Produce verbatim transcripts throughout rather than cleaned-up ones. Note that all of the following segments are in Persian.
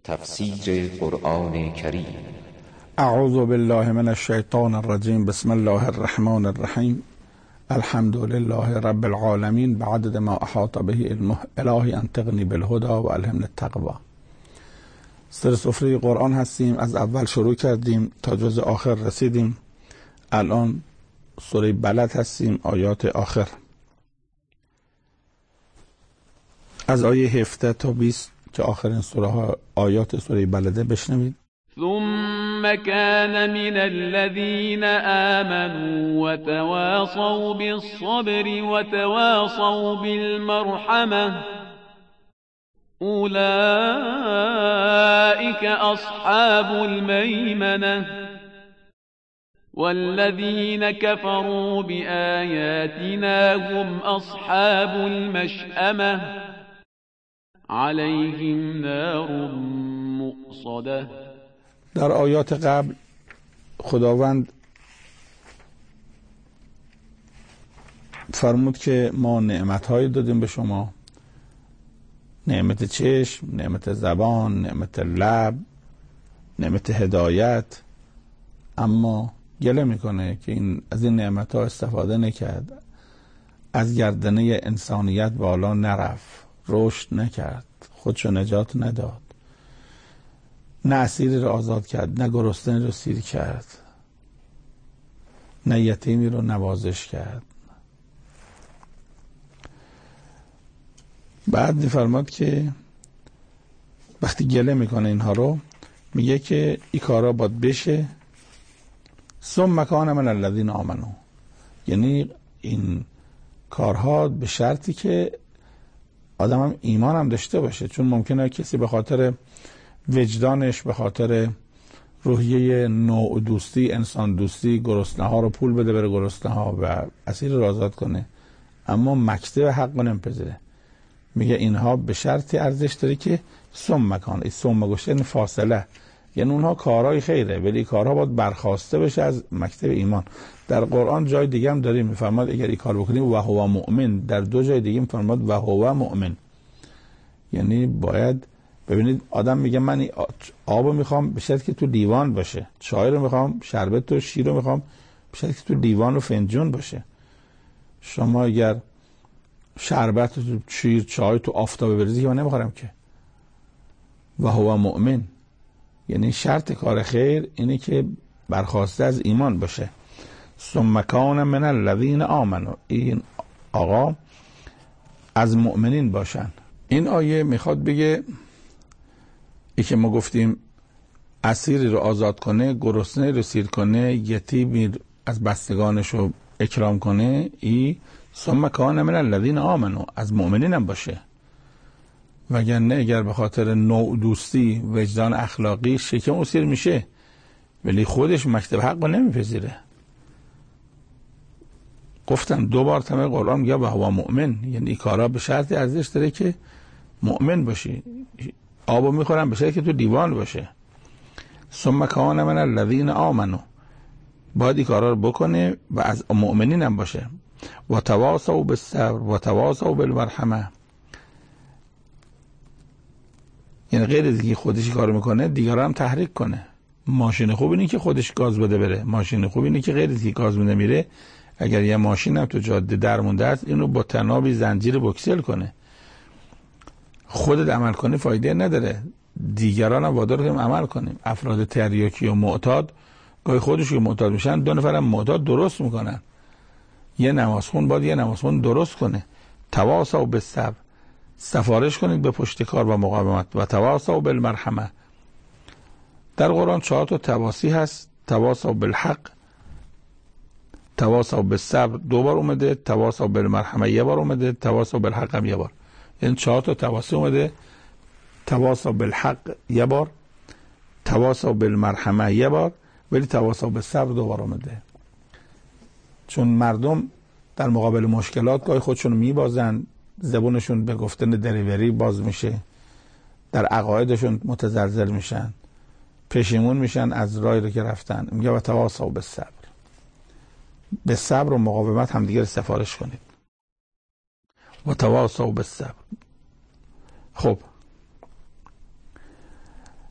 تفسیر قرآن کریم. اعوذ بالله من الشیطان الرجیم. بسم الله الرحمن الرحیم. الحمد لله رب العالمین بعدد ما احاط به علمه. الهی انطقنی بالهدى و الهمنی التقوی. سر سفره قرآن هستیم. از اول شروع کردیم تا جز آخر رسیدیم. الان سوره بلد هستیم، آیات آخر. از آیه هفده تا بیست که آخرین سوره ها آیات سوره بلده بشنوید. ثم كان من الذين آمنوا وتواصوا بالصبر وتواصوا بالمرحمة أولئك أصحاب الميمنة والذين كفروا بآياتنا هم أصحاب المشأمة عليهم نار مؤصده. در آیات قبل خداوند فرمود که ما نعمت‌هایی دادیم به شما، نعمت چشم، نعمت زبان، نعمت لب، نعمت هدایت، اما گله میکنه که این از این نعمت‌ها استفاده نکرد، از گردنه انسانیت بالا نرفت، رشد نکرد، خودشو نجات نداد، نه اسیری رو آزاد کرد، نه گرسنه رو سیر کرد، نه یتیمی رو نوازش کرد. بعد میفرماد که وقتی گله میکنه اینها رو، میگه که این کارا باید بشه ثم کان من الذین آمنوا، یعنی این کارها به شرطی که آدم هم ایمان هم داشته باشه، چون ممکنه کسی به خاطر وجدانش، به خاطر روحیه نوع دوستی، انسان دوستی، گرسنه ها رو پول بده بره گرسنه ها و اسیر رو آزاد کنه، اما مکتب حق رو نمیپذیره. میگه اینها به شرطی ارزش داره که ثم کان، این ثم گوشه این فاصله، یعنی اونها کارهای خیره ولی کارها باید برخواسته بشه از مکتب ایمان. در قرآن جای دیگه هم داریم میفرماد اگر این کار بکنیم و هو مؤمن، در دو جای دیگه میفرماد و هو مؤمن، یعنی باید ببینید آدم میگه من آبو میخوام به شرطی که تو دیوان باشه، چای رو میخوام، شربت و شیر رو میخوام به شرطی که تو دیوان و فنجون باشه. شما اگر شربت و شیر چای تو آفتاب بریزی که من نمیخورم که. و هو مؤمن یعنی شرط کار خیر اینه که برخواسته از ایمان باشه. ثم کان من الذین آمنوا، این آقا از مؤمنین باشن. این آیه میخواد بگه ای که ما گفتیم اسیری رو آزاد کنه، گرسنه رو سیر کنه، یتیمی از بستگانش رو اکرام کنه، ای ثم کان من الذین آمنوا از مؤمنین هم باشه. وگرنه اگر به خاطر نوع دوستی، وجدان اخلاقی شکم اسیر میشه ولی خودش مکتب حق رو نمیپذیره. گفتم دو بار تمام قرآن میگه و هو مؤمن، یعنی این کارا به شرطی ارزش داره که مؤمن باشی. آبو میخورن به شرطی که تو دیوان باشه. ثم کان من الذین آمنوا، باید این کارا رو بکنه و از مؤمنین هم باشه. و تواصوا بالصبر و تواصوا بالمرحمه، یعنی غیر از اینکه خودش کار میکنه دیگران هم تحریک کنه. ماشین خوب اینه که خودش گاز بده بره، ماشین خوب اینه که غیر از اینکه گاز بده میره، اگر یه ماشین هم تو جاده در مونده است اینو با تنابی زنجیر بکسل کنه. خودت عمل کنی فایده نداره، دیگران هم وادار کنیم عمل کنیم. افراد تریاکی و معتاد گاهی خودشون معتاد میشن، دو نفرم معتاد درست میکنن. یه نمازخون باید یه نمازخون درست کنه. تواصوا بالصبر، سفارش کنید به پشت کار و مقاومت. و تواصوا بالمرحمه، در قرآن چهار تا تواصی هست. تواصوا بالحق، تواصوا بالصبر دو بار اومده، تواصوا بالمرحمه یه بار اومده، تواصوا بالحق هم یه بار. این چهار تا تواصی اومده. تواصوا بالحق یه بار، تواصوا بالمرحمه یه بار، ولی تواصوا بالصبر دو بار اومده. چون مردم در مقابل مشکلات گاهی خودشون میبازن، زبونشون به گفتن دریوری باز میشه، در عقایدشون متزلزل میشن، پشیمون میشن از راهی رو که رفتن. میگه و تواصوا بالصبر، به صبر و مقاومت همدیگه سفارش کنید. و تواصوا بالصبر. خب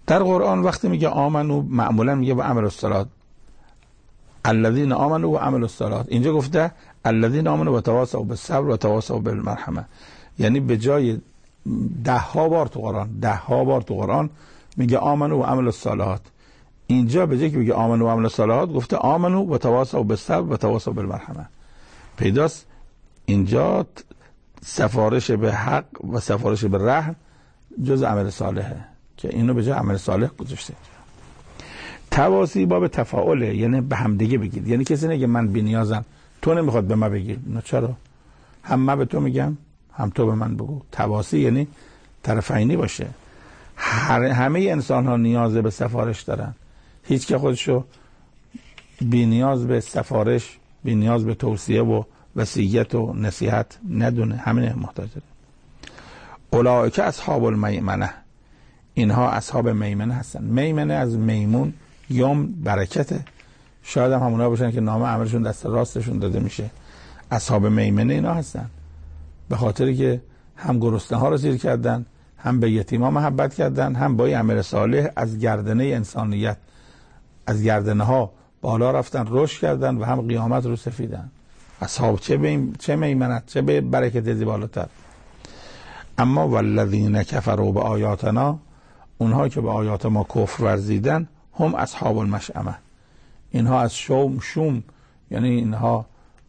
در قرآن وقتی میگه آمنو معمولا میگه و عمل الصالحات، الذین آمنوا و عملوا الصالحات. اینجا گفته الذین آمنوا و تواصوا بالصبر و تواصوا بالمرحمه، یعنی به جای ده ها بار تو قرآن ده ها بار تو قرآن میگه آمنوا و عملوا الصالحات، اینجا به جای که بگه آمنوا و عملوا الصالحات گفته آمنوا و تواصوا بالصبر و تواصوا بالمرحمه. پیداست اینجا سفارش به حق و سفارش به رحم جز عمل صالحه که اینو به جای عمل صالح گذاشته. تواصی باب تفاعله، یعنی به هم دیگه بگید، یعنی کسی نگه من بی‌نیازم تو نمیخواد به من بگی، نه چرا؟ هم من به تو میگم هم تو به من بگو. تواصی یعنی طرفینی باشه. هر همه انسان ها نیاز به سفارش دارن، هیچ که خودشو بی‌نیاز به سفارش، بی‌نیاز به توصیه و وصیت و نصیحت ندونه، همین محتاج داره. اولئک اصحاب المیمنه، اینها اصحاب میمنه هستن. میمنه از میمون یوم برکته، شاید هم همونا باشن که نام عملشون دست راستشون داده میشه. اصحاب میمنه اینا هستن به خاطری که هم گرسنه ها رو سیر کردن، هم به یتیما محبت کردن، هم با عمل صالح از گردنه انسانیت، از گردنه ها بالا رفتن، رشد کردن و هم قیامت رو سفیدن. اصحاب چه بیم چه میمنت، چه به برکت زی بالاتر. اما والذین کفروا بآیاتنا، اونها که به آیات ما کفر ورزیدن، هم اصحاب المشأمه، اینها از شوم شوم، یعنی اینها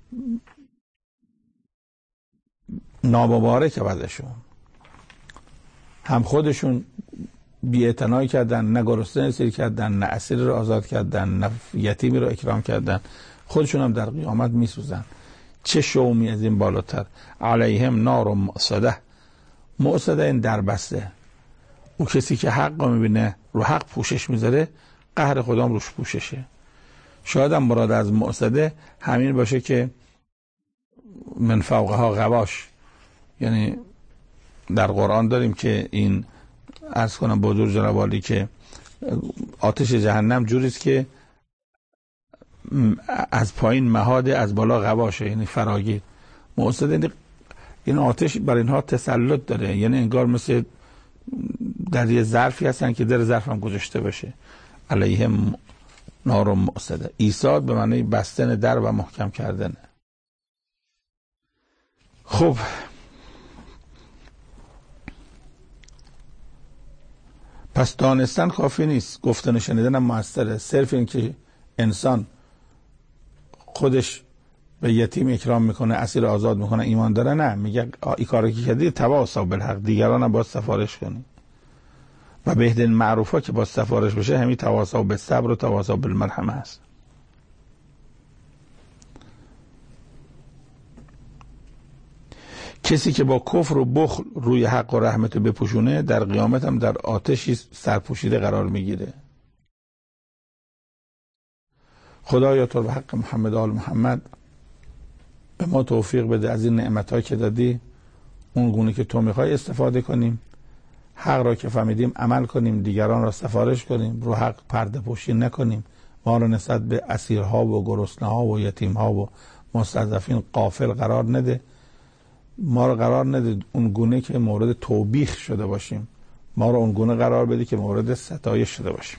نامبارک بعدشون، هم خودشون بی‌اعتنایی کردن، نه گرسنه سیر کردن، نه اسیر رو آزاد کردن، نه یتیمی رو اکرام کردن، خودشون هم در قیامت میسوزن. چه شومی از این بالاتر. علیهم نار مؤصده، مؤصده این دربسته، او کسی که حق رو میبینه رو حق پوشش میذاره، قهر خدام روش پوششه. شاید هم مراد از مؤصده همین باشه که من فوقها غواش، یعنی در قرآن داریم که این عرض کنم با حضور جناب عالی که آتش جهنم جوریست که از پایین مهاده، از بالا غواشه، یعنی فراگیر. مؤصده این آتش بر اینها تسلط داره، یعنی انگار مثل در یه ظرفی هستن که در ظرف هم گذاشته بشه. علیهم نار مؤصده، ایصاد به معنی بستن در و محکم کردن. خب پس دانستن کافی نیست، گفتن و شنیدن هم موثره. صرف این که انسان خودش به یتیم اکرام میکنه، اسیر آزاد میکنه، ایمان داره، نه، میگه این کاری که کردی تواصوا بالحق، دیگران هم باید سفارش کنی. و بهترین معروفا که با سفارش بشه همین تواصوا بالصبر و تواصوا بالمرحمه است. کسی که با کفر و بخل روی حق و رحمت بپوشونه، در قیامت هم در آتشی سرپوشیده قرار میگیره. خدایا تو به حق محمد آل محمد به ما توفیق بده از این نعمت‌ها که دادی، اون گونه که تو میخوای استفاده کنیم، حق را که فهمیدیم عمل کنیم، دیگران را سفارش کنیم، رو حق پرده پوشی نکنیم، ما را نسبت به اسیرها و گرسنه‌ها و یتیم‌ها و مستضعفین غافل قرار نده، ما را قرار نده اون گونه که مورد توبیخ شده باشیم، ما را اون گونه قرار بده که مورد ستایش شده باشیم.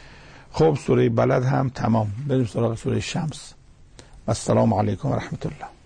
خب سوره بلد هم تمام، بریم سراغ سوره شمس. السلام علیکم و رحمت الله.